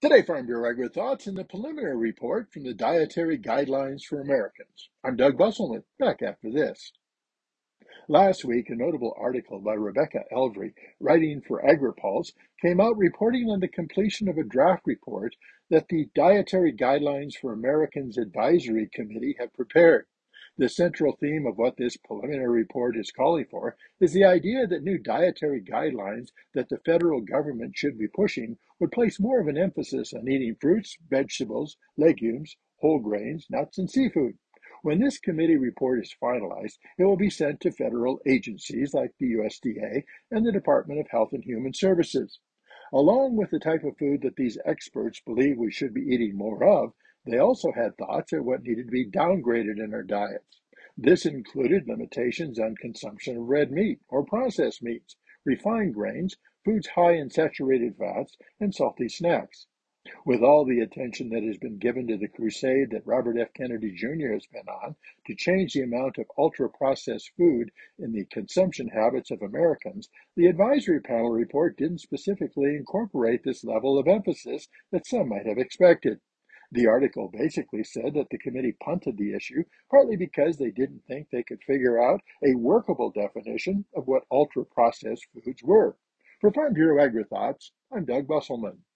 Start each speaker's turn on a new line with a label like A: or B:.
A: Today, Farm Bureau Agri Thoughts and the preliminary report from the Dietary Guidelines for Americans. I'm Doug Busselman, back after this. Last week, a notable article by Rebecca Elvery, writing for AgriPulse, came out reporting on the completion of a draft report that the Dietary Guidelines for Americans Advisory Committee have prepared. The central theme of what this preliminary report is calling for is the idea that new dietary guidelines that the federal government should be pushing would place more of an emphasis on eating fruits, vegetables, legumes, whole grains, nuts, and seafood. When this committee report is finalized, it will be sent to federal agencies like the USDA and the Department of Health and Human Services. Along with the type of food that these experts believe we should be eating more of, they also had thoughts on what needed to be downgraded in our diets. This included limitations on consumption of red meat or processed meats, refined grains, foods high in saturated fats, and salty snacks. With all the attention that has been given to the crusade that Robert F. Kennedy Jr. has been on to change the amount of ultra processed food in the consumption habits of Americans, the advisory panel report didn't specifically incorporate this level of emphasis that some might have expected. The article basically said that the committee punted the issue, partly because they didn't think they could figure out a workable definition of what ultra processed foods were. For Farm Bureau Agri Thoughts, I'm Doug Busselman.